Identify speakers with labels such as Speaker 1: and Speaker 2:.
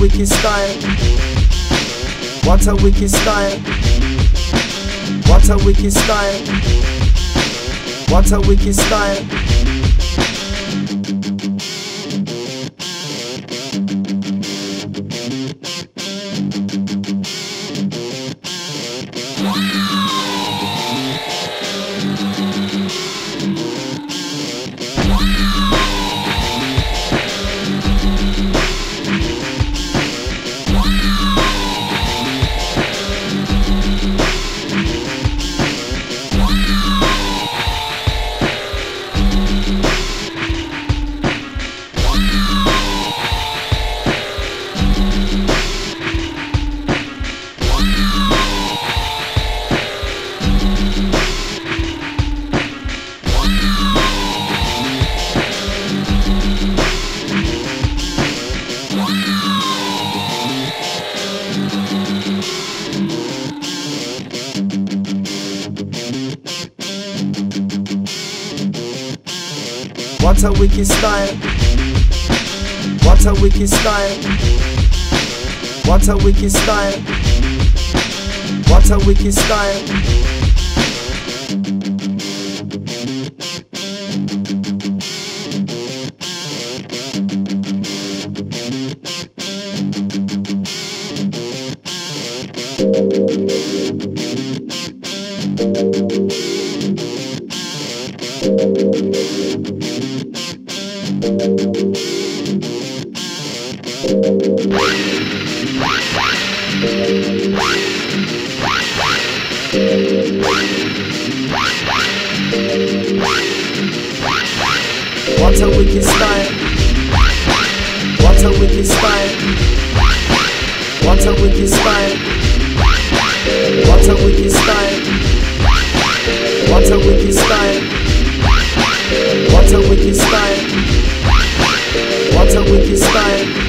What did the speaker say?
Speaker 1: wicked style. What a wicked style. What a wicked style. What a wicked style. What a wicked style. What a wicked style. What a wicked style. What a wicked style. What a wicked style. What a wicked style. What a wicked style. What a wicked style. What a wicked style. What a wicked style. What a wicked style.